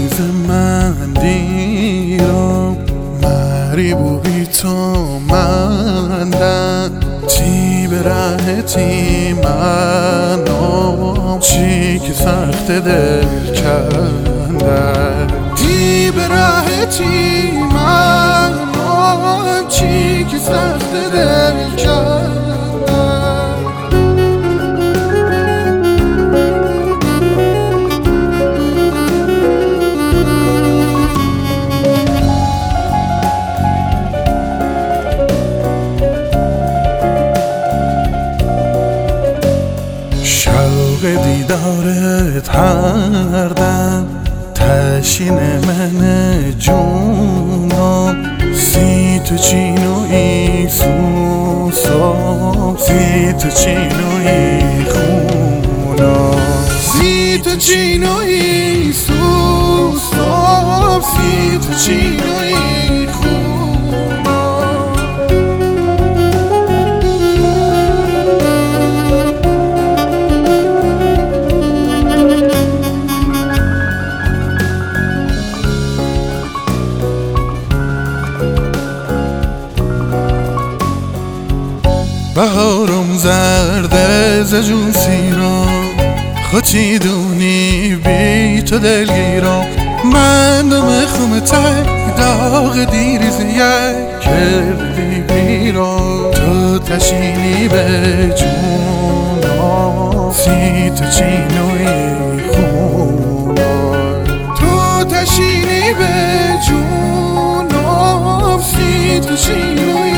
روز من دیرم مری بوی تو مندن چی به راحتی منم چی که سخت دل کندن چی به راحتی منم چی که سخت دل کندن شوق دیدارت هر دم تشین من جونم سی تو چینوی سوسم سی تو چینوی خونم سی تو چینوی سوسم سی تو چینوی خونم بهارم زرد از جون سیرم خودی دونی بی تو دلگیرم من دمخم تک داغ دیریز یک کردی بیرم تو تشینی به جونم سی تو چینوی خونم تو تشینی به جونم سی تو چینوی